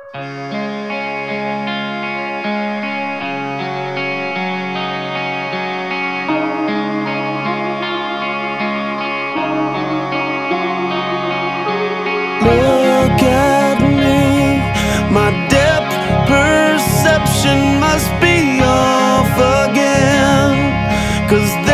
Look at me, my depth perception must be off again, 'cause